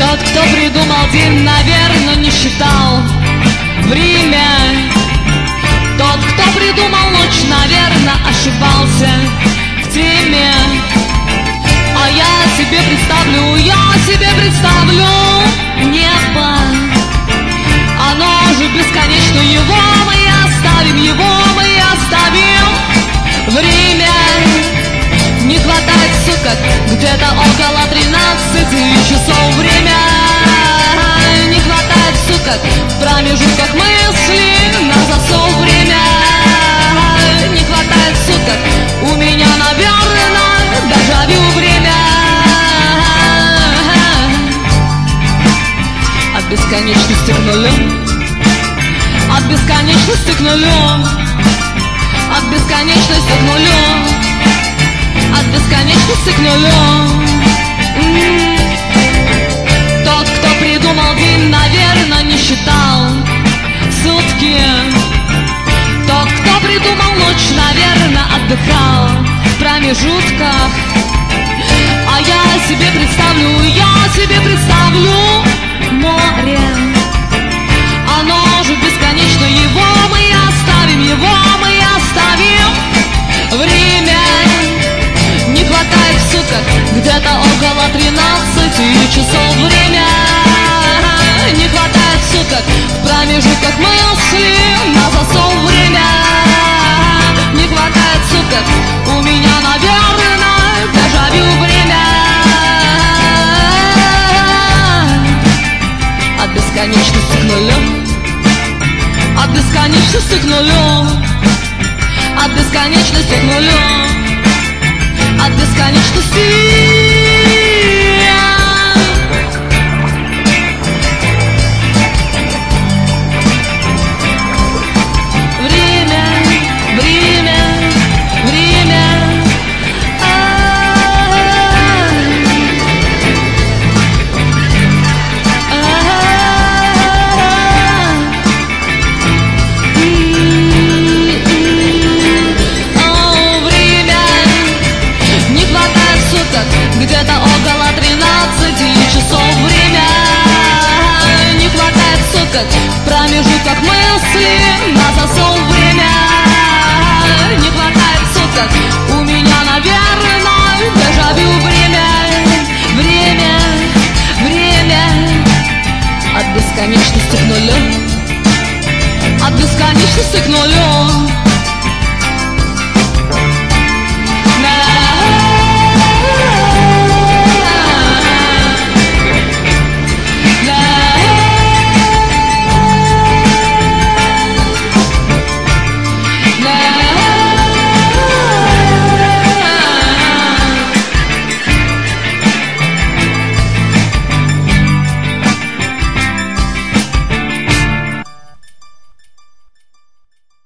Тот, кто придумал день, наверное, не считал время. Тот, кто придумал ночь, наверное, ошибался в теме. А я себе представлю небо. Оно же бесконечно, его мы оставим. Время не хватает суток, где-то около 13 часов. Время не хватает суток, в промежутках мысли на засов. Время не хватает суток, у меня, наверное, дежавю. Время от бесконечности к нулю, от бесконечности к нулю, от бесконечности к нулю, от бесконечности к нулю. Тот, кто придумал день, наверное, не считал сутки. Тот, кто придумал ночь, наверное, отдыхал в промежутках. А я себе представлю море. Оно же бесконечно, его мы оставим. Время не хватает суток, где-то около 13 часов. Время не хватает суток, в промежутках мысли на засов. Время не хватает суток, у меня, наверное, дежавю. Время от бесконечности к нулю, от бесконечности к нулю, от бесконечности к нулю, от бесконечности. Где-то около 13 часов. Время не хватает суток, в промежутках мысли на засов. Время не хватает суток, у меня, наверное, дежавю.